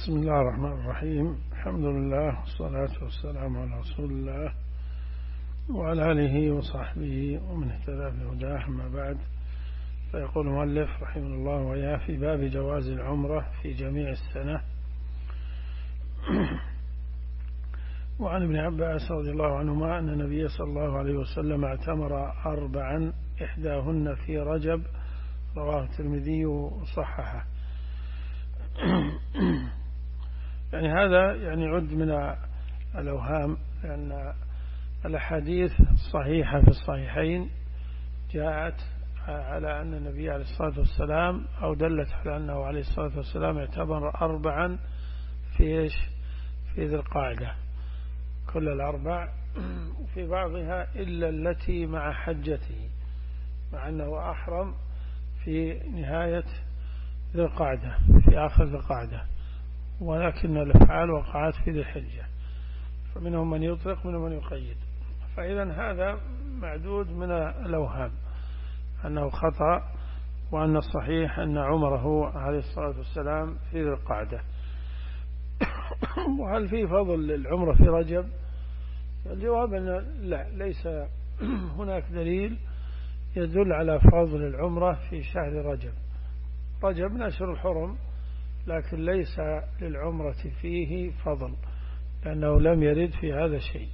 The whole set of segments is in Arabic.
بسم الله الرحمن الرحيم. الحمد لله والصلاة والسلام على رسول الله وعلى آله وصحبه ومن اهتدى بهداه، أما بعد. فيقول المؤلف رحمه الله وياه في باب جواز العمرة في جميع السنة. وعن ابن عباس رضي الله عنهما أن النبي صلى الله عليه وسلم اعتمر 4 إحداهن في رجب، رواه الترمذي وصححه. يعني هذا عد من الأوهام، لأن الأحاديث الصحيحة في الصحيحين جاءت على أن النبي عليه الصلاة والسلام، أو دلت على أنه عليه الصلاة والسلام اعتبر 4 في ذي القاعدة، كل 4 وفي بعضها إلا التي مع حجته، مع أنه أحرم في نهاية ذي القاعدة، في آخر ذي القاعدة، ولكن الأفعال وقعت في ذي الحجة، فمنهم من يطلق منهم من يقيد. فإذا هذا معدود من الأوهام أنه خطأ، وأن الصحيح أن عمره عليه الصلاة والسلام في ذي القاعدة. وهل في فضل للعمرة في رجب؟ الجواب أن لا، ليس هناك دليل يدل على فضل العمرة في شهر رجب. رجب من أشهر الحرم، لكن ليس للعمرة فيه فضل، لأنه لم يرد في هذا شيء.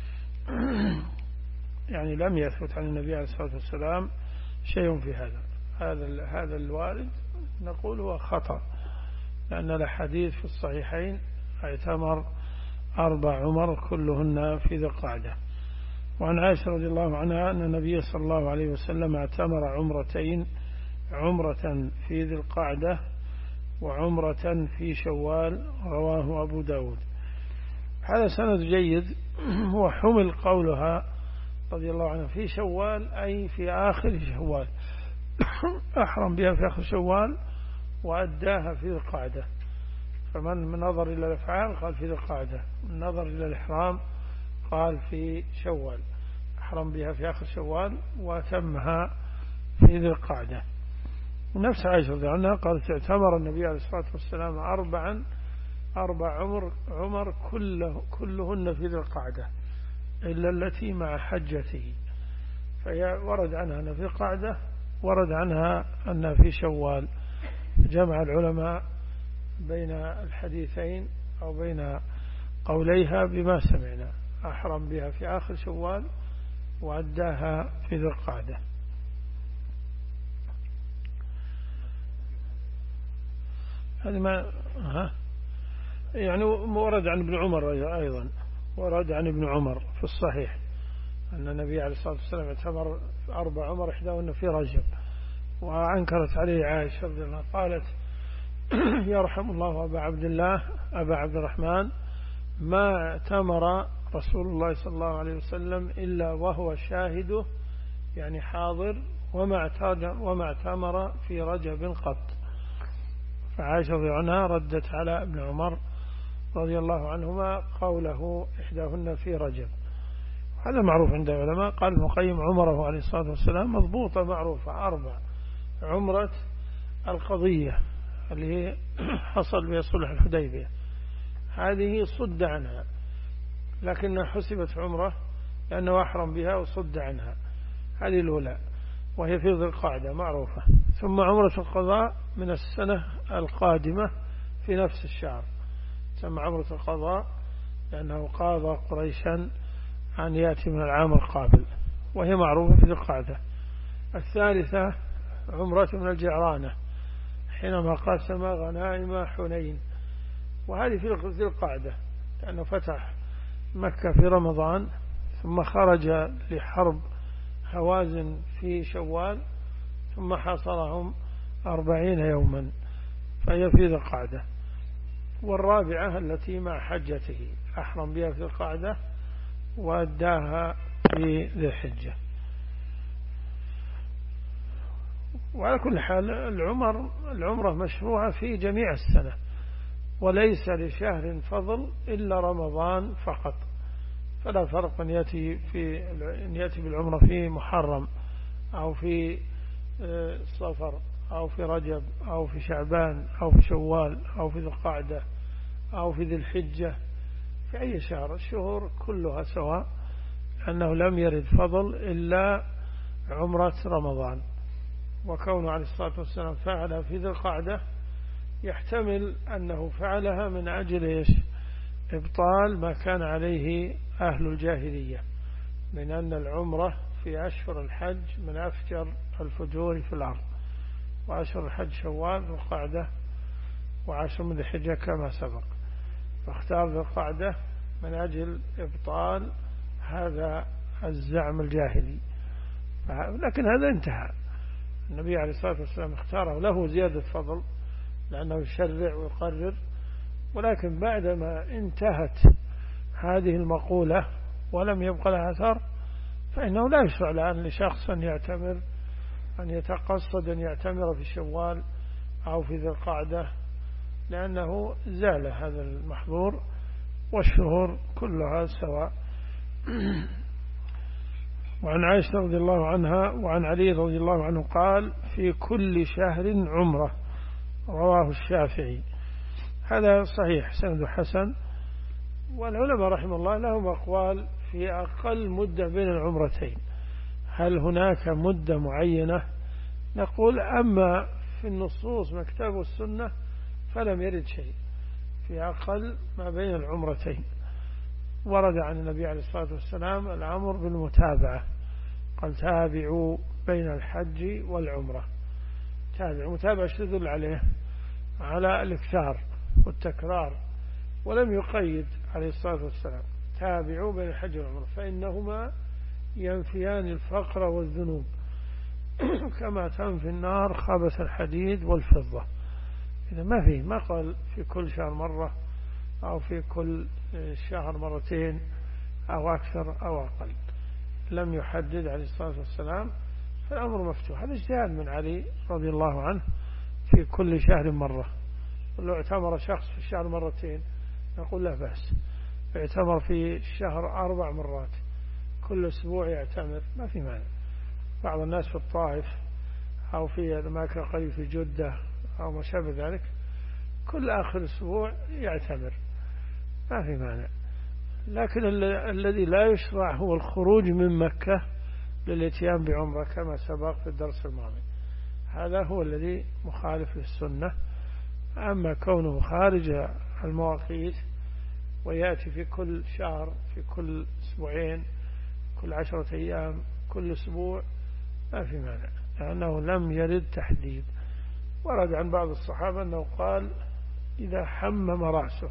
يعني لم يثبت عن النبي عليه الصلاة والسلام شيء في هذا الوارد نقول هو خطأ، لأن الحديث في الصحيحين اعتمر 4 عمر كلهن في ذي القعدة. وعن عائشة رضي الله عنها أن النبي صلى الله عليه وسلم اعتمر عمرتين، عمرة في ذي القعدة وعمرة في شوال، رواه أبو داود. هذا سند جيد، وحمل قولها رضي الله عنه في شوال أي في آخر شوال، أحرم بها في آخر شوال وأداها في ذي القعدة. فمن نظر إلى الأفعال قال في ذي القعدة، من نظر إلى الإحرام قال في شوال، أحرم بها في آخر شوال وتمها في ذي القعدة. ونفس عائشة رضي الله عنها قالت اعتمر النبي عليه الصلاة والسلام 4 عمر كلهن في ذي القعدة إلا التي مع حجته، فهي ورد عنها أن في القعدة، ورد عنها أن في شوال. جمع العلماء بين الحديثين أو بين قوليها بما سمعنا، أحرم بها في آخر شوال وأداها في ذي القعدة. هذا ما يعني ورد عن ابن عمر أيضا، ورد عن ابن عمر في الصحيح أن النبي عليه الصلاة والسلام اعتمر 4 عمر إحداهن في رجب. وأنكرت عليه عائشة رضي الله عنها قالت يرحم الله أبا عبد الرحمن، ما اعتمر رسول الله صلى الله عليه وسلم إلا وهو شاهده، يعني حاضر، وما اعتمر في رجب قط. فعائشة رضي الله عنها ردت على ابن عمر رضي الله عنهما قوله إحداهن في رجب. هذا معروف عند العلماء. قال ابن القيم عمره عليه الصلاة والسلام مضبوطة معروفة 4: عمرة القضية اللي حصل بها صلح الحديبية، هذه صد عنها، لكنها حسبت عمرة لأنه أحرم بها وصد عنها، هذه الأولى وهي في ذي القعدة معروفة. ثم عمرة القضاء من السنة القادمة في نفس الشهر، تسمى عمرة القضاء لأنه قاضى قريشا أن يأتي من العام القابل، وهي معروفة في ذي القعدة. الثالثة عمرة من الجعرانة حينما قسم غنائم حنين، وهذه في ذي القعدة لأنه فتح مكة في رمضان، ثم خرج لحرب هوازن في شوال، ثم حاصرهم 40 يوما، فهي في ذي القعدة. والرابعة التي مع حجته، أحرم بها في ذي القعدة وأداها في ذي الحجة. وعلى كل حال العمرة مشروعة في جميع السنة، وليس لشهر فضل إلا رمضان فقط. فلا فرق أن يأتي بالعمرة في محرم أو في صفر أو في رجب أو في شعبان أو في شوال أو في ذي القعدة أو في ذي الحجة، في أي شهر، الشهور كلها سواء، لأنه لم يرد فضل إلا عمرة رمضان. وكونه عليه الصلاة والسلام فعلها في ذي القعدة يحتمل أنه فعلها من أجل إبطال ما كان عليه أهل الجاهلية من أن العمرة في أشهر الحج من أفجر الفجور في الأرض، وأشهر الحج شوال ذي القعدة وعشر من ذي الحجة كما سبق، فاختار ذي القعدة من أجل إبطال هذا الزعم الجاهلي. لكن هذا انتهى، النبي عليه الصلاة والسلام اختاره، له زيادة فضل لأنه يشرع ويقرر، ولكن بعدما انتهت هذه المقولة ولم يبقى لها أثر، فإنه لا يشرع الآن لشخص أن يعتمر، أن يتقصد أن يعتمر في شوال أو في ذي القعدة، لأنه زال هذا المحظور والشهور كلها سواء. وعن عائشة رضي الله عنها وعن علي رضي الله عنه قال: في كل شهر عمرة، رواه الشافعي. هذا صحيح، سند حسن. والعلماء رحمه الله لهم أقوال في أقل مدة بين العمرتين، هل هناك مدة معينة؟ نقول أما في النصوص مكتب السنة فلم يرد شيء في أقل ما بين العمرتين. ورد عن النبي عليه الصلاة والسلام الأمر بالمتابعة، قال: تابعوا بين الحج والعمرة. تابعوا، متابعة تدل عليه على الإكثار والتكرار، ولم يقيد عليه الصلاة والسلام. تابعوا بين الحج والعمرة فإنهما ينفيان الفقر والذنوب كما تنفي النار خبث الحديد والفضة. إذا ما قال في كل شهر مرة أو في كل شهر مرتين أو أكثر أو أقل، لم يحدد عليه الصلاة والسلام، فالأمر مفتوح. هذا اجتهاد من علي رضي الله عنه في كل شهر مرة. لو اعتمر شخص في الشهر مرتين نقول لا بأس، اعتمر في الشهر 4 مرات كل أسبوع يعتمر، ما في مانع. بعض الناس في الطائف أو في الأماكن قريب في جدة أو ما شابه ذلك كل آخر أسبوع يعتمر، ما في مانع. لكن الذي لا يشرع هو الخروج من مكة للاتيان بعمرة كما سبق في الدرس الماضي، هذا هو الذي مخالف للسنة. أما كونه خارج المواقيت ويأتي في كل شهر، في كل أسبوعين، كل 10 أيام، كل أسبوع، ما في مانع، لأنه لم يرد تحديد. ورد عن بعض الصحابة أنه قال: إذا حمم رأسه،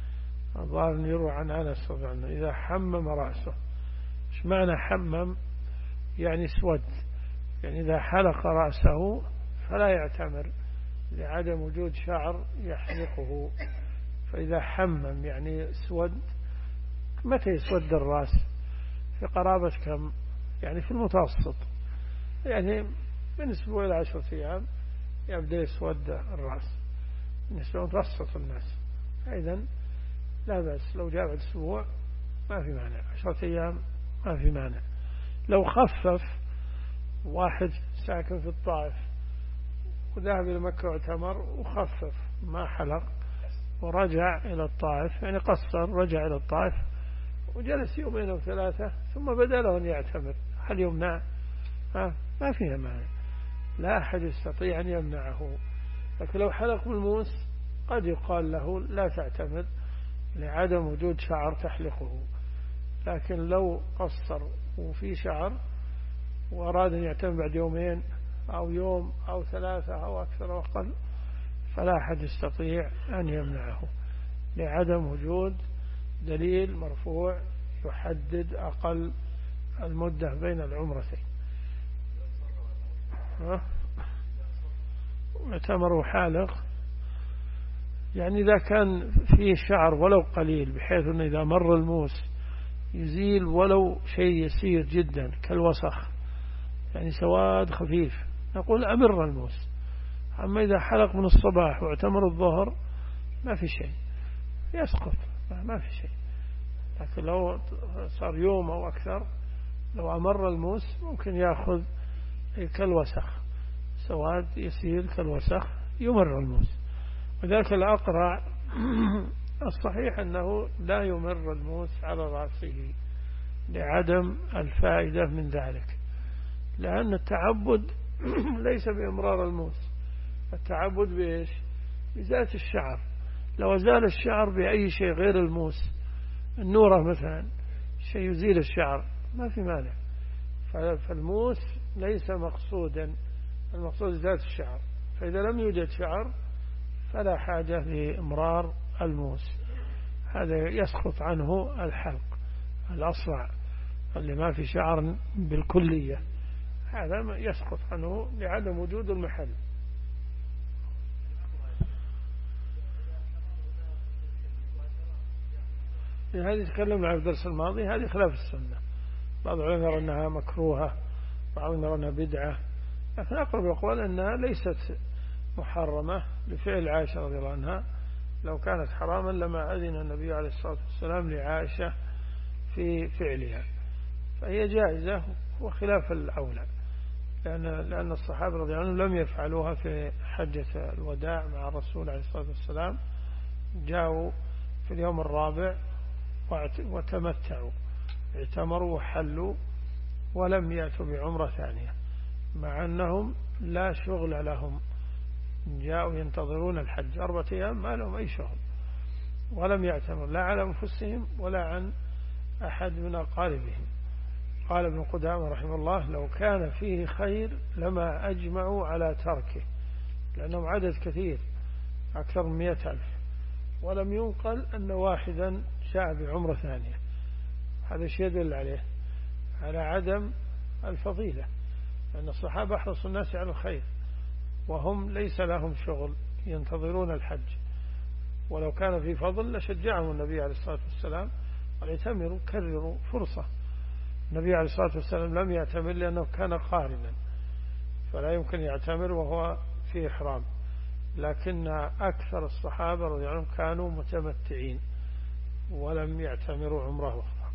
الظاهر يروى عن أنس رضي الله عنه، إذا حمم رأسه. إيش معنى حمم؟ يعني اسود، يعني إذا حلق رأسه فلا يعتمر لعدم وجود شعر يحلقه. فإذا حمم يعني اسود. متى يسود الرأس؟ في قرابة كم؟ يعني في المتوسط، يعني من أسبوع إلى 10 أيام يبدأ يسود الرأس بالنسبة لمتوسط الناس. إذن لا بأس لو جاء بعد أسبوع، ما في مانع. 10 أيام ما في مانع. لو خفف واحد ساكن في الطائف وذهب إلى مكة واعتمر وخفف ما حلق ورجع إلى الطائف، يعني قصر، رجع إلى الطائف وجلس 2 أو 3 ثم بدأ له أن يعتمر، هل يمنع؟ ما فيها مانع، لا أحد يستطيع أن يمنعه. لكن لو حلق بالموس قد يقال له لا تعتمر لعدم وجود شعر تحلقه. لكن لو قصر وفي شعر وأراد أن يعتمر بعد 2 أو يوم أو 3 أو أكثر أو أقل، فلا أحد يستطيع أن يمنعه لعدم وجود دليل مرفوع يحدد أقل المدة بين العمرتين. اعتمر حالق، يعني إذا كان فيه شعر ولو قليل بحيث أنه إذا مر الموس يزيل ولو شيء يسير جدا كالوسخ، يعني سواد خفيف، نقول أمر الموس. أما إذا حلق من الصباح واعتمر الظهر ما في شيء، يسقط، ما في شيء. لكن لو صار يوم أو أكثر، لو أمر الموس ممكن يأخذ كالوسخ، سواد يسير كالوسخ، يمر الموس. وذلك الأقرع الصحيح أنه لا يمر الموس على رأسه لعدم الفائدة من ذلك، لأن التعبد ليس بإمرار الموس، التعبد بإيش؟ بذات الشعر. لو زال الشعر بأي شيء غير الموس، النورة مثلا شيء يزيل الشعر ما في مانع، فالموس ليس مقصودا، المقصود ذات الشعر. فإذا لم يوجد شعر فلا حاجة لإمرار الموس، هذا يسقط عنه الحلق الأصلع اللي ما في شعر بالكلية، هذا يسقط عنه لعدم وجود المحل. هذه تكلمنا عن الدرس الماضي، هذه خلاف السنة. بعض العلماء يرى أنها مكروهة، بعضهم يرى أنها بدعة، لكن أقرب الأقوال أنها ليست محرمة لفعل عائشة رضي الله عنها. لو كانت حراما لما أذن النبي عليه الصلاة والسلام لعائشة في فعلها، فهي جائزة وخلاف الأولى، لأن الصحابة رضي الله عنهم لم يفعلوها في حجة الوداع مع الرسول عليه الصلاة والسلام، جاءوا في اليوم الرابع وتمتعوا، اعتمروا وحلوا ولم يأتوا بعمرة ثانية، مع أنهم لا شغل لهم، جاءوا ينتظرون الحج 4 أيام ما لهم أي شغل، ولم يعتمر لا على أنفسهم ولا عن أحد من أقاربهم. قال ابن قدامة رحمه الله: لو كان فيه خير لما أجمعوا على تركه، لأنهم عدد كثير أكثر من 100,000، ولم ينقل أن واحدا جاء بعمرة ثانية. هذا شيء يدل على عدم الفضيلة، لأن الصحابة أحرصوا الناس على الخير، وهم ليس لهم شغل ينتظرون الحج، ولو كان في فضل لشجعهم النبي عليه الصلاة والسلام أن يعتمروا، كرروا فرصة. النبي عليه الصلاة والسلام لم يعتمر لأنه كان قارنا، فلا يمكن يعتمر وهو في إحرام، لكن أكثر الصحابة رضي الله عنهم كانوا متمتعين ولم يعتمروا عمره أخرى.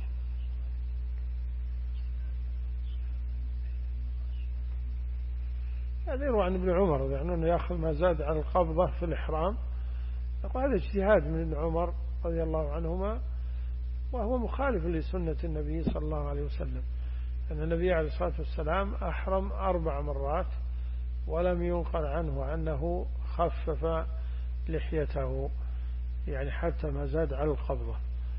هذا يروى عن ابن عمر رضي الله عنه أنه يأخذ ما زاد على القبضة في الإحرام، وهذا اجتهاد من ابن عمر رضي الله عنهما، وهو مخالف لسنة النبي صلى الله عليه وسلم، أن النبي عليه الصلاة والسلام أحرم 4 مرات ولم ينقل عنه أنه خفف لحيته، يعني حتى ما زاد على القبضة.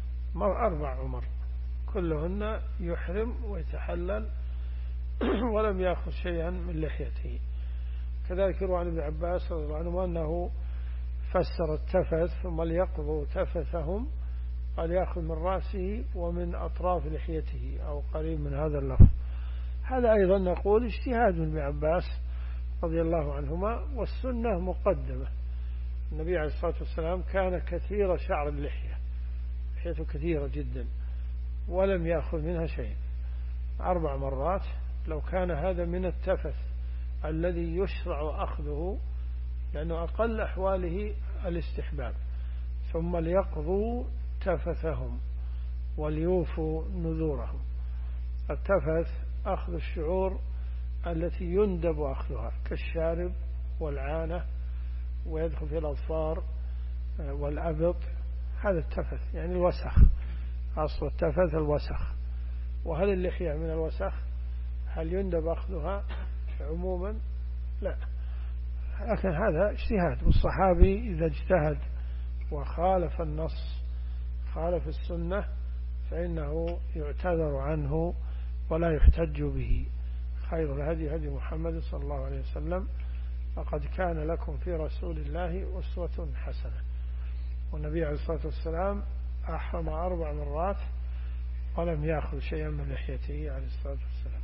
4 عمر كلهن يحرم ويتحلل ولم يأخذ شيئا من لحيته. كذلك يروى عن ابن عباس رضي الله عنه أنه فسر التفث ثم ليقضوا تفثهم، قال يأخذ من رأسه ومن أطراف لحيته أو قريب من هذا اللفظ. هذا أيضا نقول اجتهاد من ابن عباس رضي الله عنهما، والسنة مقدمة. النبي عليه الصلاة والسلام كان كثير شعر اللحية، لحيته كثيرة جدا ولم يأخذ منها شيء 4 مرات. لو كان هذا من التفث الذي يشرع أخذه، لأنه أقل أحواله الاستحباب، ثم ليقضوا تفثهم وليوفوا نذورهم. التفث أخذ الشعور التي يندب أخذها كالشارب والعانة، ويدخل في الأظفار والأبط، هذا التفث يعني الوسخ، أصل التفث الوسخ. وهل اللحية من الوسخ؟ هل يندب أخذها عموما؟ لا، لكن هذا اجتهاد، والصحابي إذا اجتهد وخالف النص، خالف السنة، فإنه يعتذر عنه ولا يحتج به. خير الهدي هدي محمد صلى الله عليه وسلم، لقد كان لكم في رسول الله أسوة حسنة. والنبي عليه الصلاة والسلام أحرم 4 مرات ولم يأخذ شيئا من لحيته عليه الصلاة والسلام.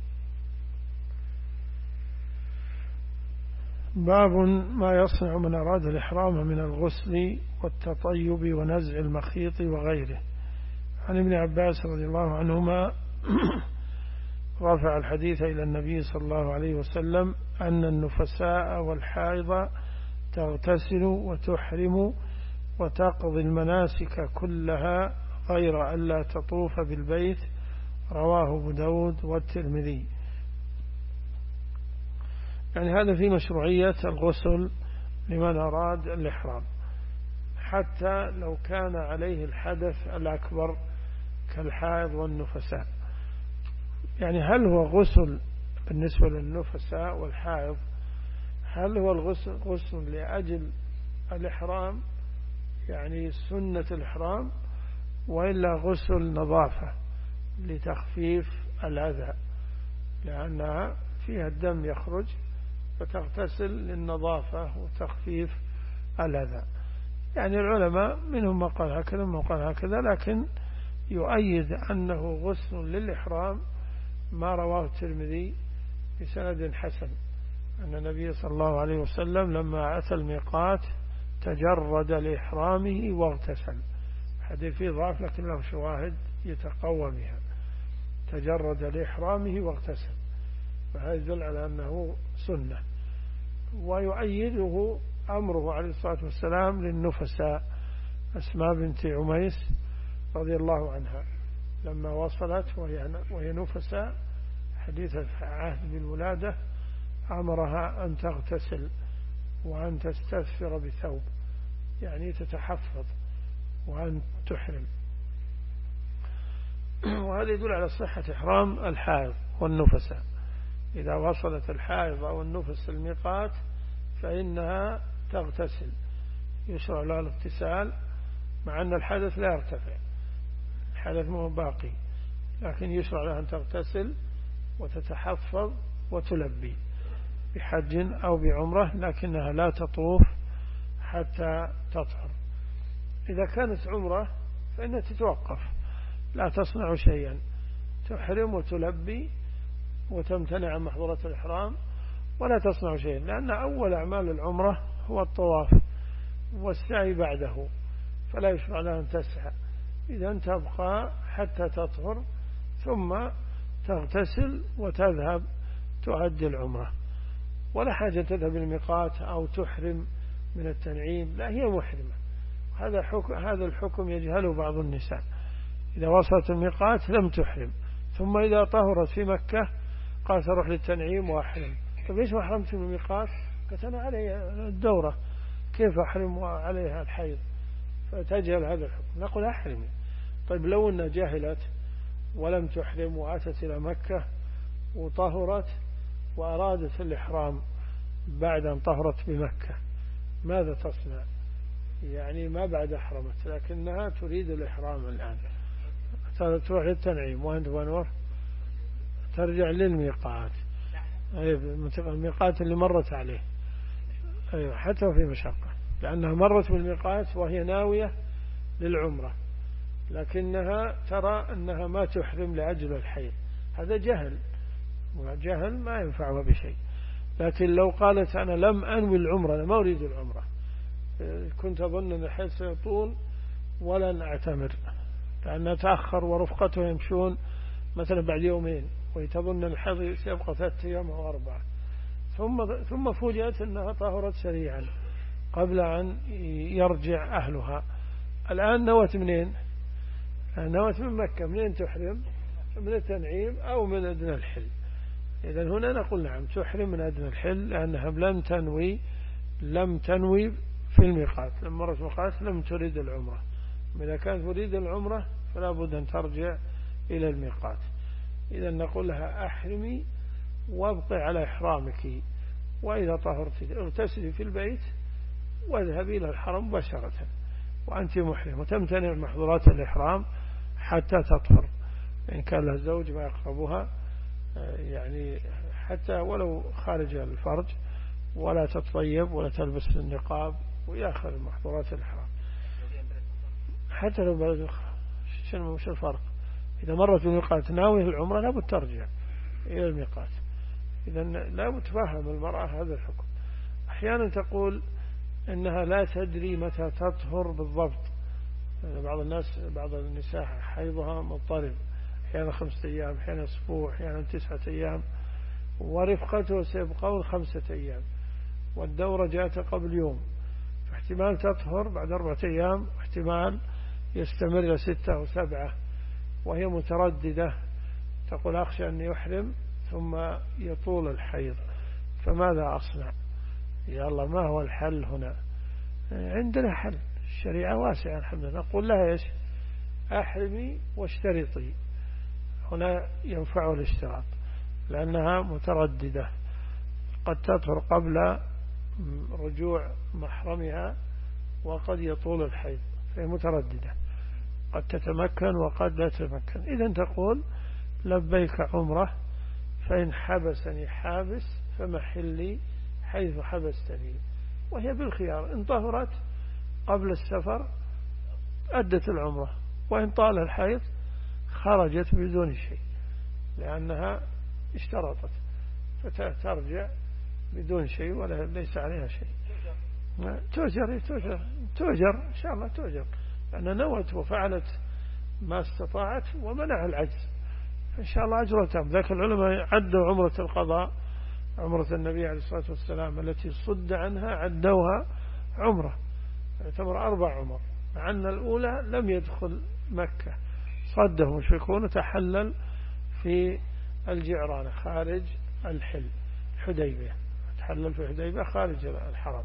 باب ما يصنع من أراد الإحرام من الغسل والتطيب ونزع المخيط وغيره. عن ابن عباس رضي الله عنهما رفع الحديث إلى النبي صلى الله عليه وسلم أن النفساء والحائض تغتسل وتحرم وتقضي المناسك كلها غير ألا تطوف بالبيت. رواه أبو داود والترمذي. يعني هذا في مشروعية الغسل لمن أراد الإحرام، حتى لو كان عليه الحدث الأكبر كالحائض والنفساء. يعني هل هو غسل بالنسبة للنفساء والحائض، هل هو غسل لأجل الإحرام يعني سنة الإحرام، وإلا غسل نظافة لتخفيف الأذى، لأنها فيها الدم يخرج فتغتسل للنظافة وتخفيف الأذى. يعني العلماء منهم ما قال هكذا ومن قال هكذا، لكن يؤيد أنه غسل للإحرام ما رواه الترمذي بسند حسن أن النبي صلى الله عليه وسلم لما أتى الميقات تجرد لإحرامه واغتسل. حديث فيه ضعف لكن له شواهد يتقوى بها. تجرد لإحرامه واغتسل، فهذا يدل على أنه سنة. ويؤيده أمره عليه الصلاة والسلام للنفساء أسماء بنت عميس رضي الله عنها لما وصلت وهي نفساء حديث عهد بالولادة أمرها أن تغتسل وأن تستثفر بثوب، يعني تتحفظ، وأن تحرم. وهذا يدل على صحة إحرام الحائض والنفساء. إذا وصلت الحائض أو النفس الميقات فإنها تغتسل، يشرع لها الاغتسال مع أن الحدث لا يرتفع، الحدث مو باقي، لكن يشرع لها أن تغتسل وتتحفظ وتلبي بحج أو بعمرة، لكنها لا تطوف حتى تطهر. إذا كانت عمرة فإنها تتوقف، لا تصنع شيئا، تحرم وتلبي وتمتنع عن محظورات الإحرام ولا تصنع شيئا، لأن أول أعمال العمرة هو الطواف والسعي بعده، فلا يشرع لها أن تسعى. إذا تبقى حتى تطهر ثم تغتسل وتذهب تؤدي العمرة، ولا حاجة تذهب الميقات أو تحرم من التنعيم، لا هي محرمة. هذا الحكم يجهله بعض النساء، إذا وصلت الميقات لم تحرم، ثم إذا طهرت في مكة قالت أروح للتنعيم وأحرم. طيب ليش ما أحرمت من الميقات؟ قالت أنا علي الدورة، كيف أحرم وعليها الحيض؟ فتجهل هذا الحكم، نقول أحرمي. طيب لو أنها جاهلت ولم تحرم وأتت إلى مكة وطهرت وأرادت الإحرام بعد أن طهرت بمكة، ماذا تصنع؟ يعني ما بعد أحرمت لكنها تريد الإحرام الآن، تروح للتنعيم وأنت ونور ترجع للميقات، الميقات اللي مرت عليه، أيوة، حتى في مشقة، لأنها مرت بالميقات وهي ناوية للعمرة، لكنها ترى أنها ما تحرم لأجل الحيض. هذا جهل، وجهل ما ينفعها بشيء. لكن لو قالت أنا لم أنوي العمرة، أنا ما أريد العمرة، كنت أظن أن الحيض سيطول ولن أعتمر، لأنها تأخر ورفقته يمشون مثلا بعد يومين، ويتظن أن الحيض سيبقى 3 أيام أو 4، ثم فوجئت أنها طهرت سريعا قبل أن يرجع أهلها. الآن نوت منين؟ نوت من مكة. منين تحرم؟ من التنعيم أو من أدنى الحل. إذن هنا نقول نعم تحرم من أدنى الحل، لأنها لم تنوي في الميقات، لما مرت الميقات لم تريد العمرة. إذا كانت تريد العمرة فلا بد أن ترجع إلى الميقات. إذن نقول لها أحرمي وابقي على إحرامك، وإذا طهرت اغتسلي في البيت واذهبي إلى الحرم مباشرة وأنت محرم، وتمتنع محظورات الإحرام حتى تطهر، إن كان لها زوج ما يقربها، يعني حتى ولو خارج الفرج، ولا تتطيب ولا تلبس النقاب ويأخذ محظورات الإحرام. حتى لو بلد مش الفرق؟ إذا مرت الميقات ناوية العمرة لابد ترجع إلى الميقات. إذا لا تفهم المرأة هذا الحكم. أحيانا تقول إنها لا تدري متى تطهر بالضبط، بعض النساء حيضها مضطرب، أحيانا 5 أيام، أحيانا أسبوع، أحيانا 9 أيام، ورفقته سيبقون 5 أيام، والدورة جاءت قبل يوم، فاحتمال تطهر بعد 4 أيام، واحتمال يستمر 6 أو 7، وهي مترددة، تقول أخشى أن يحرم ثم يطول الحيض، فماذا أصنع؟ يا الله ما هو الحل هنا؟ عندنا حل الشريعة واسعة الحمد لله. نقول لها إيش؟ أحرمي واشترطي. هنا ينفع الاشتراط لأنها مترددة، قد تطهر قبل رجوع محرمها وقد يطول الحيض، فهي مترددة، قد تتمكن وقد لا تتمكن. إذن تقول لبيك عمره، فإن حبسني حابس فمحلي حيث حبستني، وهي بالخيار. إن طهرت قبل السفر أدت العمرة، وإن طال الحيض خرجت بدون شيء لأنها اشترطت، فترجع بدون شيء ولا ليس عليها شيء. تؤجر إن شاء الله، تؤجر لأن نوت وفعلت ما استطاعت ومنع العجز، إن شاء الله أجر تام. ذاك العلماء عدوا عمرة القضاء، عمرة النبي عليه الصلاة والسلام التي صد عنها، عدوها عمرة، يعتبر 4 عمر، مع أن الأولى لم يدخل مكة، صده مشركون وتحلل في الجعرانة خارج الحل، حديبية، تحلل في حديبية خارج الحرم.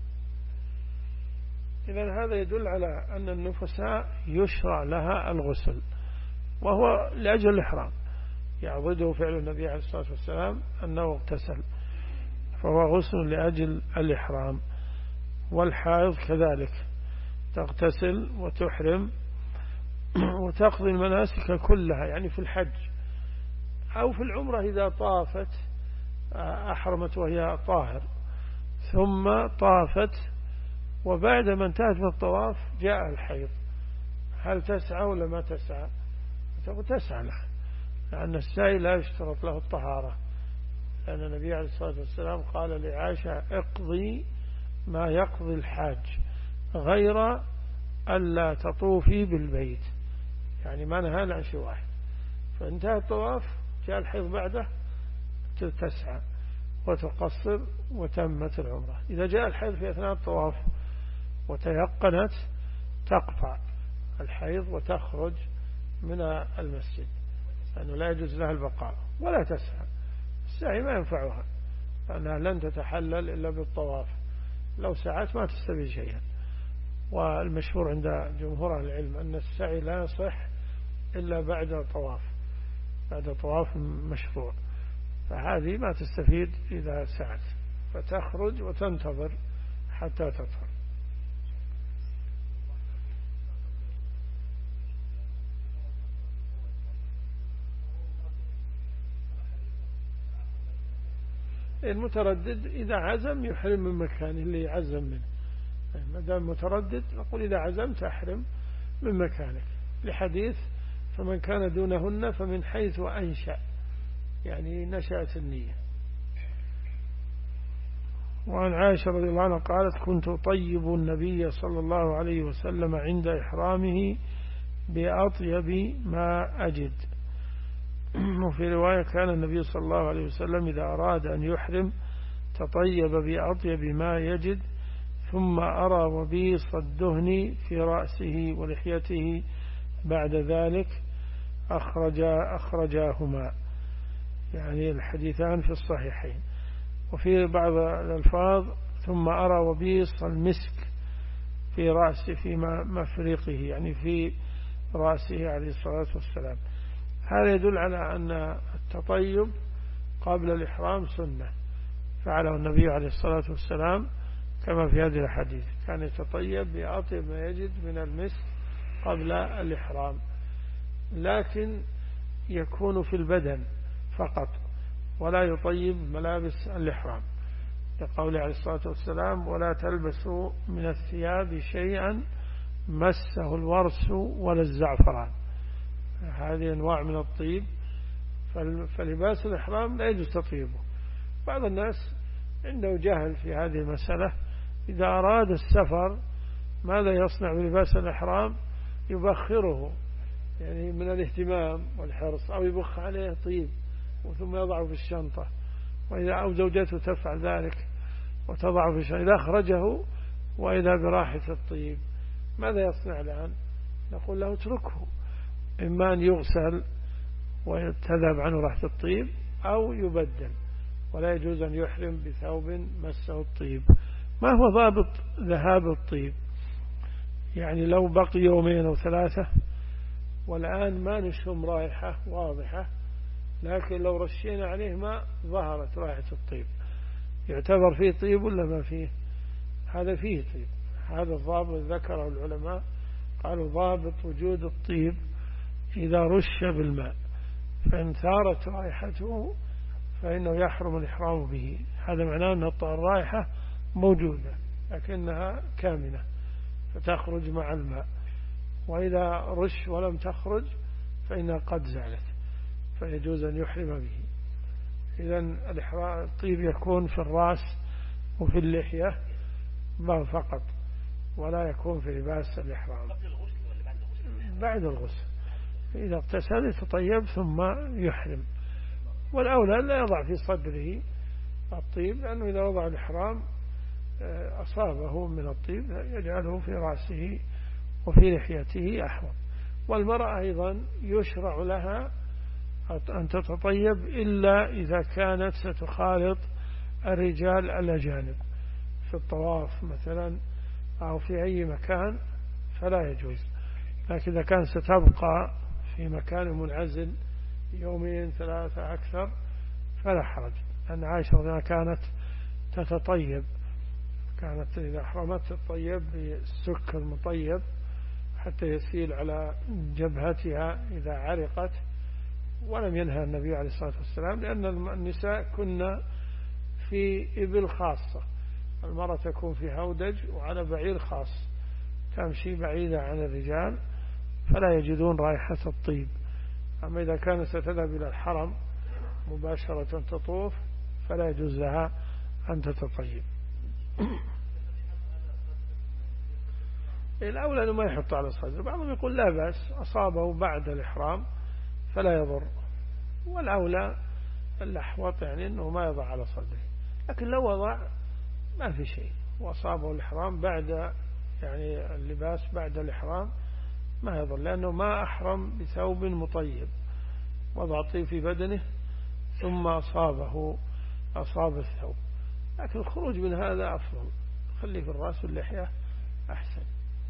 إذن هذا يدل على أن النفساء يشرع لها الغسل، وهو لأجل الإحرام، يعضده فعل النبي عليه الصلاة والسلام أنه اغتسل، فهو غسل لأجل الإحرام. والحائض كذلك تغتسل وتحرم وتقضي المناسك كلها، يعني في الحج أو في العمرة إذا طافت، أحرمت وهي طاهر ثم طافت، وبعد ما انتهت من الطواف جاء الحيض، هل تسعى ولا ما تسعى؟ تسعى له، لأن السعي لا يشترط له الطهارة، لأن النبي عليه الصلاة والسلام قال لعائشة اقضي ما يقضي الحاج غير ألا تطوفي بالبيت، يعني ما نهى عن شيء واحد. فانتهى الطواف جاء الحيض بعده تسعى وتقصر وتمت العمرة. إذا جاء الحيض في أثناء الطواف وتيقنت تقطع الحيض وتخرج من المسجد، لأنه لا يجوز لها البقاء، ولا تسعى، السعي ما ينفعها لأنها لن تتحلل إلا بالطواف، لو سعت ما تستفيد شيئا. والمشهور عند جمهور العلم أن السعي لا يصح إلا بعد الطواف، بعد طواف مشروع، فهذه ما تستفيد إذا سعت، فتخرج وتنتظر حتى تطهر. المتردد إذا عزم يحرم من مكانه اللي يعزم منه، ما دام متردد نقول إذا عزمت أحرم من مكانك، لحديث فمن كان دونهن فمن حيث أنشأ، يعني نشأت النية. وعن عائشة رضي الله عنها قالت كنت طيب النبي صلى الله عليه وسلم عند إحرامه بأطيب ما أجد. وفي رواية كان النبي صلى الله عليه وسلم إذا أراد أن يحرم تطيب بأطيب ما يجد، ثم أرى وبيص الدهن في رأسه ولحيته، بعد ذلك أخرجاهما، يعني الحديثان في الصحيحين. وفي بعض الألفاظ ثم أرى وبيص المسك في رأسه في مفرقه، يعني في رأسه عليه الصلاة والسلام. هذا يدل على أن التطيب قبل الإحرام سنة، فعله النبي عليه الصلاة والسلام كما في هذه الحديث، كان يتطيب بأطيب ما يجد من المسك قبل الإحرام، لكن يكون في البدن فقط ولا يطيب ملابس الإحرام، لقوله عليه الصلاة والسلام ولا تلبسوا من الثياب شيئا مسه الورس ولا الزعفران. هذه أنواع من الطيب، فلباس الإحرام لا يجوز تطيبه. بعض الناس عنده جهل في هذه المسألة، إذا أراد السفر ماذا يصنع بلباس الإحرام؟ يبخره، يعني من الاهتمام والحرص، أو يبخ عليه طيب ثم يضعه في الشنطة، وإذا أو زوجته تفعل ذلك وتضعه في الشنطة، إذا أخرجه وإذا براحة الطيب ماذا يصنع الآن؟ نقول له اتركه، إما أن يغسل ويتذهب عنه ريحة الطيب أو يبدل، ولا يجوز أن يحرم بثوب مسه الطيب. ما هو ضابط ذهاب الطيب؟ يعني لو بقي يومين أو ثلاثة والآن ما نشم رائحة واضحة، لكن لو رشينا عليه ماء ظهرت رائحة الطيب، يعتبر فيه طيب ولا ما فيه؟ هذا فيه طيب. هذا الضابط ذكره العلماء، قالوا ضابط وجود الطيب إذا رش بالماء، فإن ثارت رائحته فإنه يحرم الإحرام به. هذا معناه أن الرائحة موجودة لكنها كامنة فتخرج مع الماء، وإذا رش ولم تخرج فإنها قد زالت فيجوز أن يحرم به. إذن الطيب يكون في الرأس وفي اللحية ما فقط، ولا يكون في لباس الإحرام. بعد الغسل إذا اغتسل يتطيب ثم يحرم، والأولى لا يضع في صدره الطيب، لأنه إذا وضع الإحرام أصابه من الطيب يجعله في رأسه وفي لحيته أحوط. والمرأة أيضا يشرع لها أن تتطيب إلا إذا كانت ستخالط الرجال الأجانب في الطواف مثلا أو في أي مكان فلا يجوز، لكن إذا كان ستبقى في مكان منعزل يومين ثلاثة أكثر فلا حرج. أن عائشة رضي الله عنها كانت تتطيب، كانت إذا أحرمت تتطيب بالسك المطيب حتى يسيل على جبهتها إذا عرقت، ولم ينهى النبي عليه الصلاة والسلام، لأن النساء كنا في إبل خاصة، المرأة تكون في هودج وعلى بعير خاص تمشي بعيدة عن الرجال فلا يجدون رائحة الطيب. أما إذا كانت ستذهب إلى الحرم مباشرة تطوف فلا يجوز لها أن تتطيب. الأولى أنه ما يحط على صدره، بعضهم يقول لا بأس أصابه بعد الإحرام فلا يضر، والأولى الأحوط يعني أنه ما يضع على صدره، لكن لو وضع ما في شيء وأصابه الإحرام بعد يعني اللباس بعد الإحرام ما يضر، لأنه ما أحرم بثوب مطيب، وضع طيب في بدنه ثم أصاب الثوب. لكن الخروج من هذا أفضل، خلي في الرأس واللحية أحسن.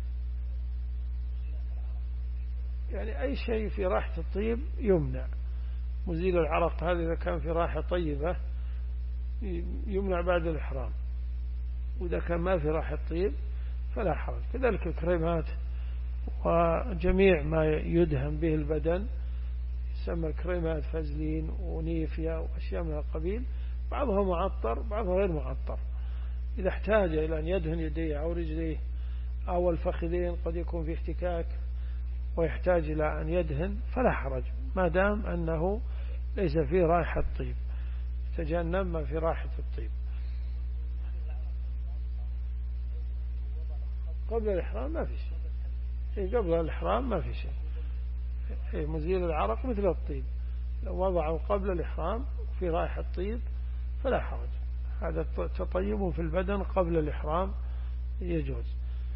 يعني أي شيء في راحة الطيب يمنع، مزيل العرق هذا إذا كان في راحة طيبة يمنع بعد الإحرام، وإذا كان ما في راحة طيب فلا حرج. كذلك الكريمات وجميع ما يدهن به البدن يسمى الكريمات، فازلين ونيفيا وأشياء من القبيل، بعضها معطر بعضها غير معطر. إذا احتاج إلى أن يدهن يديه أو رجليه أو الفخذين قد يكون في احتكاك ويحتاج إلى أن يدهن فلا حرج، ما دام أنه ليس فيه رائحة طيب، تجنب ما في رائحة الطيب. قبل الإحرام ما في شيء، قبل الإحرام ما في شيء، مزيل العرق مثل الطيب، لو وضعه قبل الإحرام في رائحة طيب فلا حرج، هذا تطيب في البدن قبل الإحرام يجوز.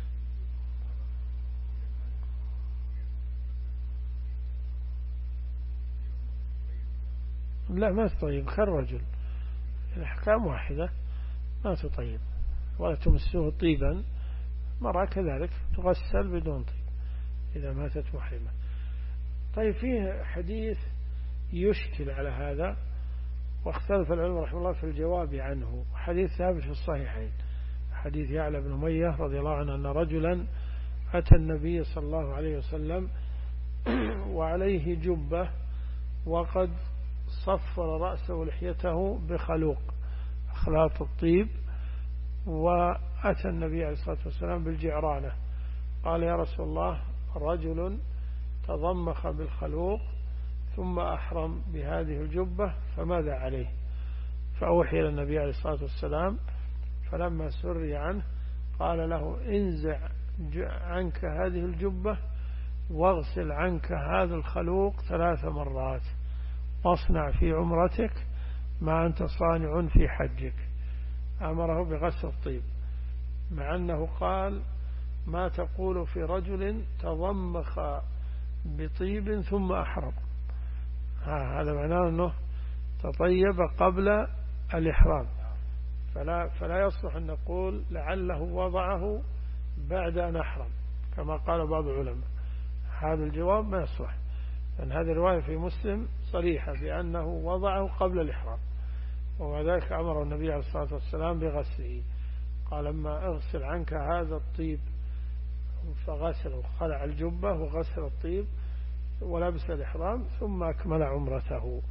لا ما تطيب كالرجل، الأحكام واحدة، ما تطيب ولا تمسه طيبا. مرة كذلك تغسل بدون طيب إذا ماتت محرمة. طيب فيه حديث يشكل على هذا واختلف العلماء رحمه الله في الجواب عنه، حديث ثابت في الصحيحين، حديث يعلى بن أمية رضي الله عنه أن رجلا أتى النبي صلى الله عليه وسلم وعليه جبة وقد صفر رأسه ولحيته بخلوق أخلاط الطيب، وأتى النبي عليه الصلاة والسلام بالجعرانة، قال يا رسول الله رجل تضمخ بالخلوق ثم أحرم بهذه الجبة فماذا عليه؟ فأوحي إلى النبي عليه الصلاة والسلام، فلما سري عنه قال له انزع عنك هذه الجبة واغسل عنك هذا الخلوق 3 مرات واصنع في عمرتك ما أنت صانع في حجك. أمره بغسل الطيب، مع أنه قال ما تقول في رجل تضمخ بطيب ثم أحرم، هذا معناه أنه تطيب قبل الإحرام، فلا يصلح أن نقول لعله وضعه بعد أن أحرم، كما قال بعض العلماء. هذا الجواب ما يصلح، لأن هذه الرواية في مسلم صريحة بأنه وضعه قبل الإحرام، وذلك أمر النبي عليه الصلاة والسلام بغسله. قال لما اغسل عنك هذا الطيب، فغسله، خلع الجبة وغسل الطيب ولبس الإحرام ثم أكمل عمرته،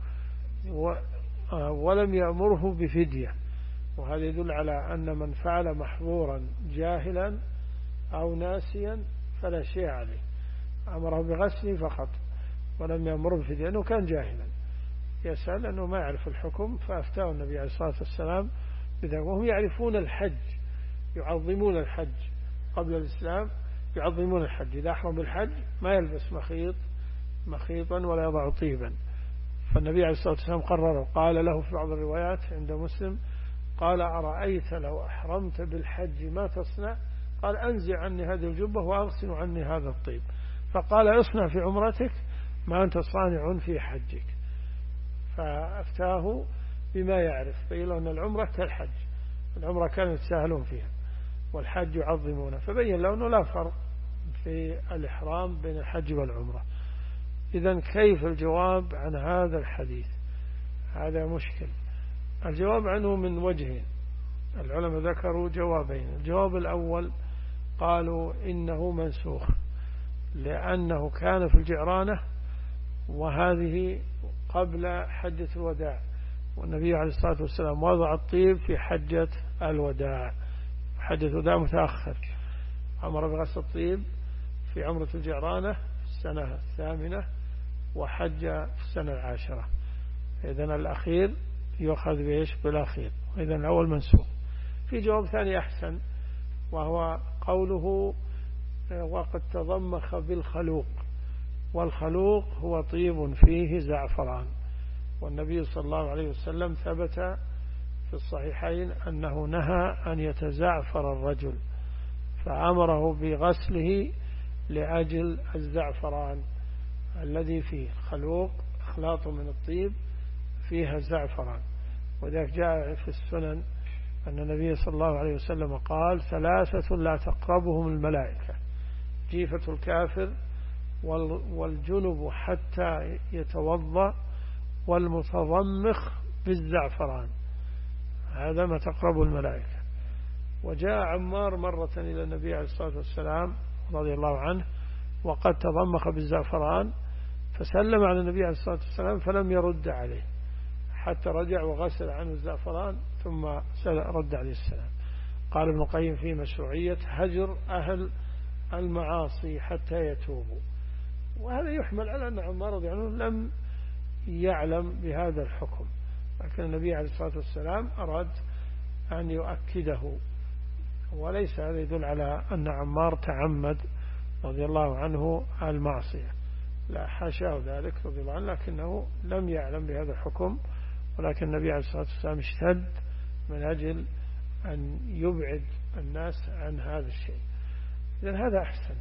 ولم يأمره بفدية. وهذا يدل على أن من فعل محظورا جاهلا أو ناسيا فلا شيء عليه، أمره بغسله فقط ولم يأمره بفدية، لأنه كان جاهلا يسأل أنه ما يعرف الحكم، فأفتاه النبي عليه الصلاة والسلام بذلك. وهم يعرفون الحج، يعظمون الحج قبل الإسلام، يعظمون الحج. إذا أحرم بالحج ما يلبس مخيطا ولا يضع طيبا. فالنبي عليه الصلاة والسلام قرره، قال له في بعض الروايات عند مسلم، قال أرأيت لو أحرمت بالحج ما تصنع؟ قال أنزع عني هذه الجبة وأغسل عني هذا الطيب. فقال اصنع في عمرتك ما أنت صانع في حجك. فأفتاه بما يعرف، فإلا أن العمرة كالحج، العمرة كانوا يتساهلون فيها والحج يعظمونه، فبين له أنه لا فرق في الإحرام بين الحج والعمرة. إذن كيف الجواب عن هذا الحديث؟ هذا مشكل. الجواب عنه من وجهين، العلماء ذكروا جوابين. الجواب الأول قالوا إنه منسوخ، لأنه كان في الجعرانة، وهذه قبل حجة الوداع، والنبي عليه الصلاة والسلام وضع الطيب في حجة الوداع. حجة الوداع متأخر، أمر بغسل الطيب في عمرة الجعرانة في السنة 8، وحج في السنة 10. إذن الأخير يؤخذ بإيش؟ بالأخير. إذن الأول منسوخ. في جواب ثاني أحسن، وهو قوله وقد تضمخ بالخلوق، والخلوق هو طيب فيه زعفران، والنبي صلى الله عليه وسلم ثبت في الصحيحين أنه نهى أن يتزعفر الرجل، فأمره بغسله لأجل الزعفران الذي فيه. خلوق خلاط من الطيب فيها الزعفران. وذلك جاء في السنن أن النبي صلى الله عليه وسلم قال 3 لا تقربهم الملائكة: جيفة الكافر، والجنب حتى يتوضأ، والمتضمخ بالزعفران، هذا ما تقرب الملائكة. وجاء عمار مرة إلى النبي عليه الصلاة والسلام رضي الله عنه وقد تضمخ بالزعفران، فسلم على النبي عليه الصلاة والسلام فلم يرد عليه حتى رجع وغسل عنه الزعفران ثم رد عليه السلام. قال ابن القيم في مشروعية هجر أهل المعاصي حتى يتوبوا. وهذا يحمل على أن عمار رضي الله عنه لم يعلم بهذا الحكم، لكن النبي عليه الصلاة والسلام أراد أن يؤكده، وليس هذا يدل على أن عمار تعمد رضي الله عنه المعصية، لا حاشاه ذلك رضي الله عنه، لكنه لم يعلم بهذا الحكم، ولكن النبي عليه الصلاة والسلام اشتد من أجل أن يبعد الناس عن هذا الشيء. إذن هذا أحسن.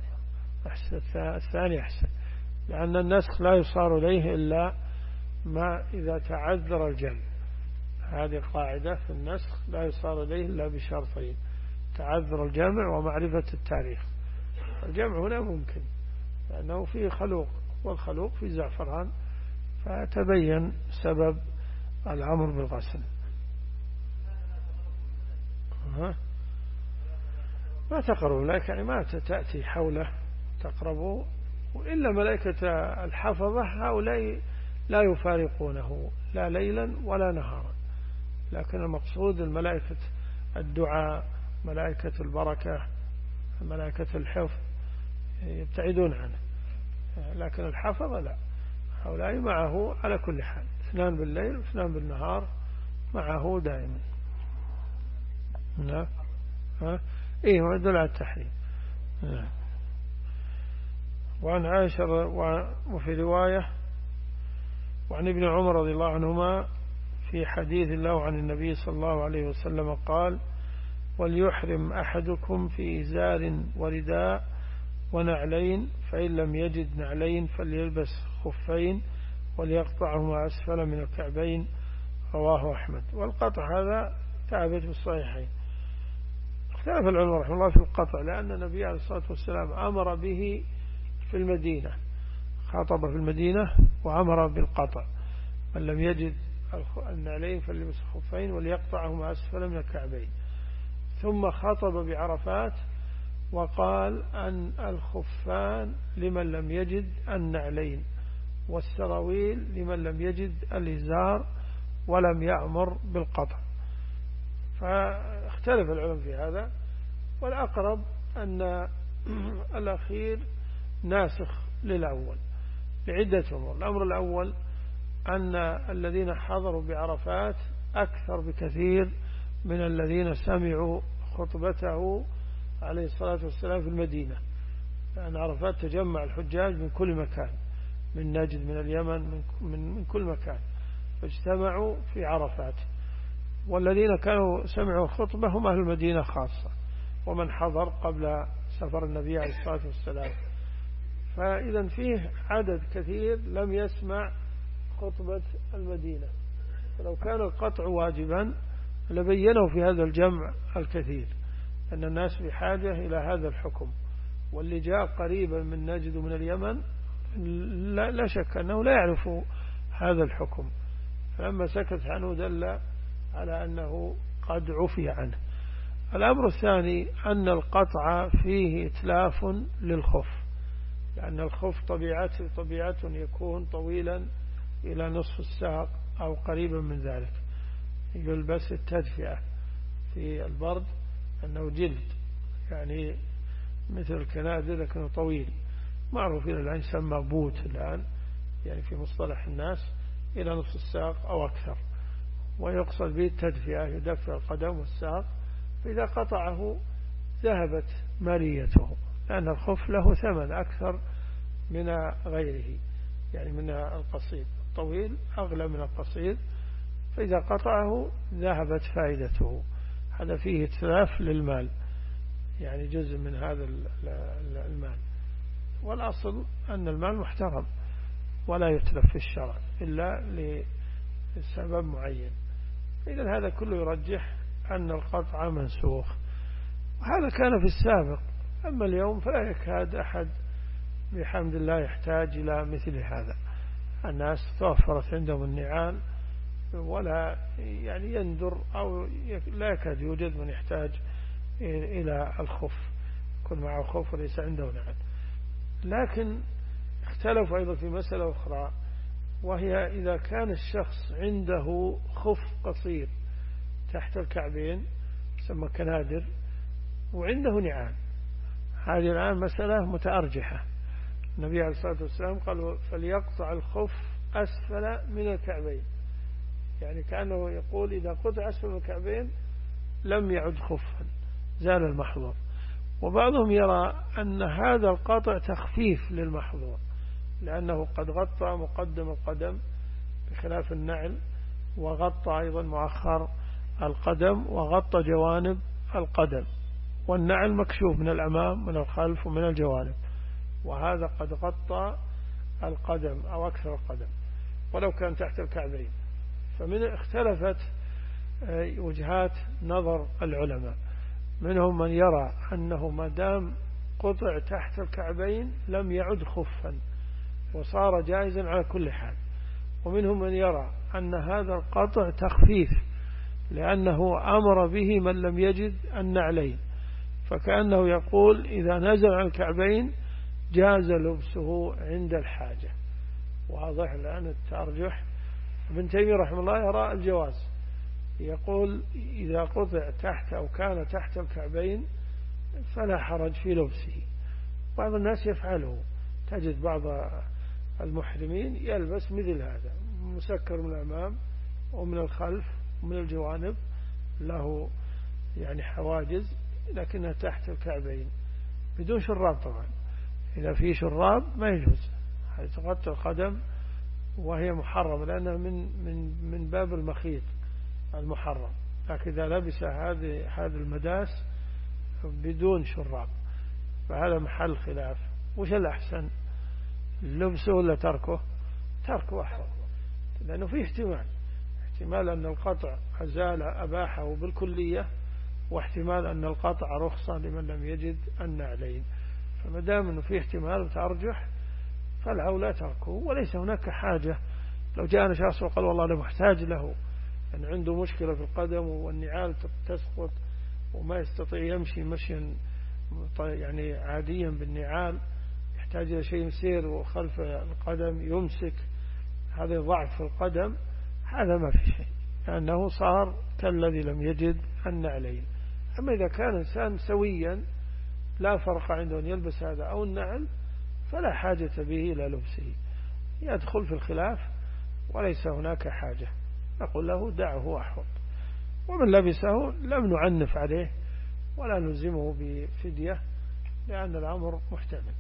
الثاني أحسن، لأن النسخ لا يصار إليه إلا ما إذا تعذر الجمع. هذه قاعدة في النسخ، لا يصار إليه إلا بشرطين: تعذر الجمع ومعرفة التاريخ. الجمع هنا ممكن لأنه فيه خلوق، والخلوق في زعفران، فتبين سبب الأمر بالغسل. ما تقربوا ملائكة، يعني ما تأتي حوله تقربوا، وإلا ملائكة الحفظة هؤلاء لا يفارقونه لا ليلا ولا نهارا، لكن المقصود الملائكة الدعاء، ملائكة البركة، ملائكة الحفظ يبتعدون عنه، لكن الحفظة لا، هؤلاء معه على كل حال، 2 بالليل و2 بالنهار معه دائما. نعم. إيه، ويدل على التحريم. وعن عائشة وفي رواية وعن ابن عمر رضي الله عنهما في حديث له عن النبي صلى الله عليه وسلم قال: وليحرم أحدكم في إزار ورداء ونعلين، فإن لم يجد نعلين فليلبس خفين وليقطعهما أسفل من الكعبين. رواه أحمد. والقطع هذا ثابت في الصحيحين. اختلف العلماء رحمه الله في القطع، لأن النبي عليه الصلاة والسلام أمر به في المدينة، خاطب في المدينة وأمر بالقطع. من لم يجد النعلين فليلبس الخفين وليقطعهما أسفل من الكعبين. ثم خاطب بعرفات وقال أن الخفان لمن لم يجد النعلين، والسراويل لمن لم يجد الإزار، ولم يأمر بالقطع. فاختلف العلماء في هذا، والأقرب أن الأخير ناسخ للأول لعدة أمور. الأمر الأول أن الذين حضروا بعرفات أكثر بكثير من الذين سمعوا خطبته عليه الصلاة والسلام في المدينة، لأن عرفات تجمع الحجاج من كل مكان، من نجد، من اليمن، من كل مكان، فاجتمعوا في عرفات. والذين كانوا سمعوا الخطبة هم أهل المدينة خاصة، ومن حضر قبل سفر النبي عليه الصلاة والسلام. فإذا فيه عدد كثير لم يسمع خطبة المدينة، فلو كان القطع واجبا لبينوا في هذا الجمع الكثير أن الناس بحاجة إلى هذا الحكم. واللي جاء قريبا من نجد ومن اليمن لا شك أنه لا يعرف هذا الحكم، فلما سكت عنه دل على أنه قد عفي عنه. الأمر الثاني أن القطع فيه إتلاف للخف، لأن الخف طبيعة يكون طويلا إلى نصف الساق أو قريبا من ذلك، يلبس التدفئة في البرد، أنه جلد يعني مثل الكنادر لكنه طويل، معروف إلى الآن يسمى بوت الآن، يعني في مصطلح الناس إلى نصف الساق أو أكثر، ويقصد به التدفئة، يدفع القدم والساق، فإذا قطعه ذهبت ماليته، لأن الخف له ثمن أكثر من غيره، يعني من القصير، الطويل أغلى من القصير، فإذا قطعه ذهبت فائدته. هذا فيه إتلاف للمال، يعني جزء من هذا المال. والأصل أن المال محترم ولا يتلف في الشرع إلا لسبب معين. إذن هذا كله يرجح أن القطع منسوخ، وهذا كان في السابق. أما اليوم فلا يكاد أحد بحمد الله يحتاج إلى مثل هذا. الناس توفرت عندهم النعال، ولا يعني يندر أو لا يكاد يوجد من يحتاج إلى الخف، يكون معه خف وليس عنده نعال. لكن اختلفوا أيضا في مسألة أخرى، وهي إذا كان الشخص عنده خف قصير تحت الكعبين يسمى كنادر، وعنده نعال، هذه الآن مسألة متأرجحة. النبي عليه الصلاة والسلام قال فليقطع الخف أسفل من الكعبين، يعني كأنه يقول إذا قطع أسفل من الكعبين لم يعد خفا، زال المحظور. وبعضهم يرى أن هذا القطع تخفيف للمحظور، لأنه قد غطى مقدم القدم بخلاف النعل، وغطى أيضا مؤخر القدم، وغطى جوانب القدم، والنعل مكشوف من الأمام من الخلف ومن الجوانب، وهذا قد غطى القدم أو أكثر القدم ولو كان تحت الكعبين. فمن اختلفت وجهات نظر العلماء، منهم من يرى أنه ما دام قطع تحت الكعبين لم يعد خفا وصار جائزا على كل حال، ومنهم من يرى أن هذا القطع تخفيف لأنه أمر به من لم يجد النعلين، فكأنه يقول إذا نزل عن الكعبين جاز لبسه عند الحاجة. واضح الآن الترجح. ابن تيمية رحمه الله يرى الجواز، يقول إذا قطع تحت أو كان تحت الكعبين فلا حرج في لبسه. بعض الناس يفعله، تجد بعض المحرمين يلبس مثل هذا، مسكر من الأمام ومن الخلف ومن الجوانب، له يعني حواجز لكنها تحت الكعبين بدون شراب. طبعا إذا في شراب ما يجوز، تغطي القدم وهي محرمة لأنها من باب المخيط المحرم. لكن إذا لبس هذه المداس بدون شراب فهذا محل خلاف. وش الأحسن، لبسه ولا تركه؟ تركه أحسن، لأنه فيه احتمال أن القطع أزال أباحه بالكلية، واحتمال أن القطع رخصة لمن لم يجد النعلين. فما دام أنه فيه احتمال وترجح فالأولى تركه، وليس هناك حاجة. لو جاءنا شخص وقال والله أنا محتاج له، أن عنده مشكلة في القدم والنعال تسقط وما يستطيع يمشي مشيا يعني عاديا بالنعال، يحتاج إلى شيء يسير وخلف القدم يمسك، هذا ضعف في القدم، هذا ما في شيء، لأنه صار كالذي لم يجد النعلين. أما إذا كان إنسان سويا لا فرق عنده أن يلبس هذا أو النعل فلا حاجة به إلى لبسه، يدخل في الخلاف وليس هناك حاجة، نقول له دعه أحوط. ومن لبسه لم نعنف عليه ولا نلزمه بفدية، لأن الأمر محتمل.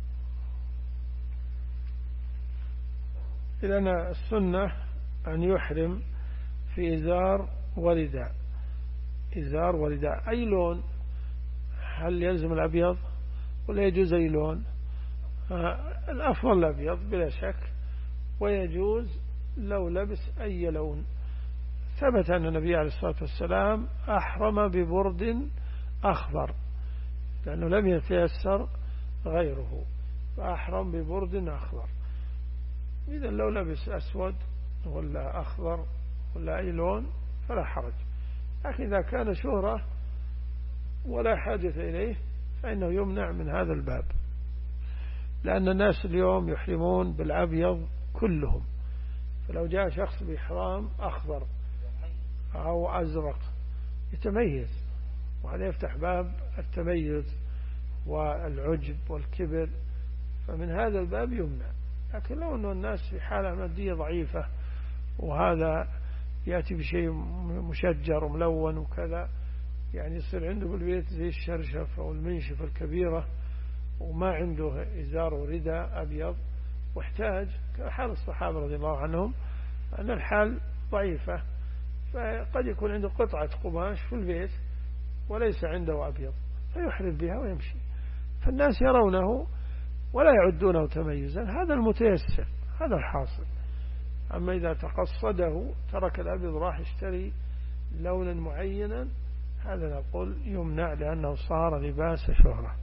إذن السنة أن يحرم في إزار ورداء. إزار ورداء أي لون؟ هل يلزم الأبيض ولا يجوز أي لون؟ الأفضل الأبيض بلا شك، ويجوز لو لبس أي لون. ثبت أن النبي عليه الصلاة والسلام أحرم ببرد أخضر لأنه لم يتيسر غيره، فأحرم ببرد أخضر. إذا لو لبس أسود ولا أخضر ولا أي لون فلا حرج، لكن إذا كان شهرة ولا حاجة إليه فإنه يمنع من هذا الباب، لأن الناس اليوم يحرمون بالأبيض كلهم، فلو جاء شخص بإحرام أخضر أو أزرق يتميز، وهذا يفتح باب التميز والعجب والكبر، فمن هذا الباب يمنع. لكن لو أن الناس في حالة مادية ضعيفة وهذا يأتي بشيء مشجر وملون وكذا، يعني يصير عنده في البيت زي الشرشف أو المنشف الكبيرة وما عنده إزار ورداء أبيض، واحتاج كحال الصحابة رضي الله عنهم أن الحال ضعيفة، فقد يكون عنده قطعة قماش في البيت وليس عنده أبيض فيحرم بها ويمشي، فالناس يرونه ولا يعدونه تميزا، هذا المتيسر، هذا الحاصل. أما إذا تقصده ترك الأبيض راح يشتري لونا معينا، هذا نقول يمنع لأنه صار لباس شهرة.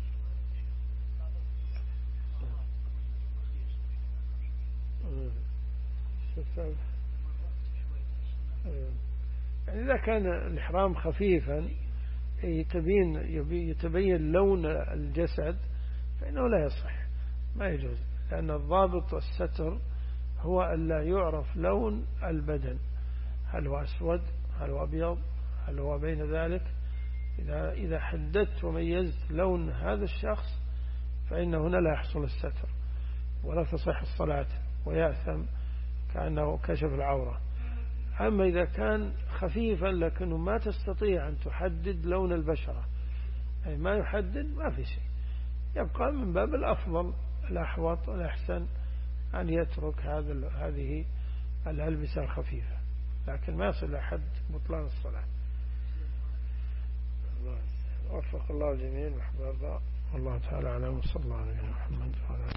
يعني إذا كان الإحرام خفيفا يتبين لون الجسد فإنه لا يصح، ما يجوز، لأن الضابط والستر هو أن لا يعرف لون البدن، هل هو أسود هل هو أبيض هل هو بين ذلك. إذا حددت وميزت لون هذا الشخص فإن هنا لا يحصل الستر ولا تصح الصلاة ويأثم كأنه كشف العورة. أما إذا كان خفيفا لكنه ما تستطيع أن تحدد لون البشرة، أي ما يحدد، ما في شيء، يبقى من باب الأفضل الأحوط الأحسن أن يترك هذه الألبسة الخفيفة، لكن ما يصل لحد بطلان الصلاة. وفق الله الجميع والله تعالى أعلم، وصلى الله عليه محمد وعلى